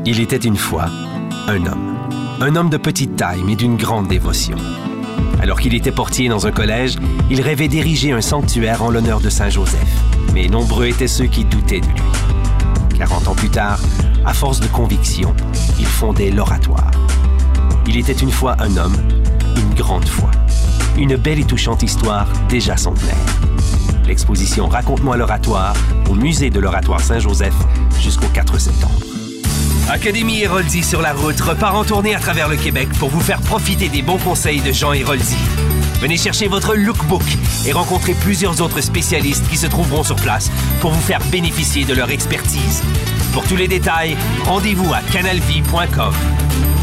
Il était une fois un homme de petite taille mais d'une grande dévotion. Alors qu'il était portier dans un collège, il rêvait d'ériger un sanctuaire en l'honneur de Saint Joseph. Mais nombreux étaient ceux qui doutaient de lui. 40 ans plus tard, à force de conviction, il fondait l'Oratoire. Il était une fois un homme, une grande foi. Une belle et touchante histoire déjà centenaire. L'exposition Raconte-moi l'Oratoire au musée de l'Oratoire Saint-Joseph jusqu'au 4 septembre. Académie Héroldi sur la route repart en tournée à travers le Québec pour vous faire profiter des bons conseils de Jean Héroldi. Venez chercher votre lookbook et rencontrer plusieurs autres spécialistes qui se trouveront sur place pour vous faire bénéficier de leur expertise. Pour tous les détails, rendez-vous à canalvie.com.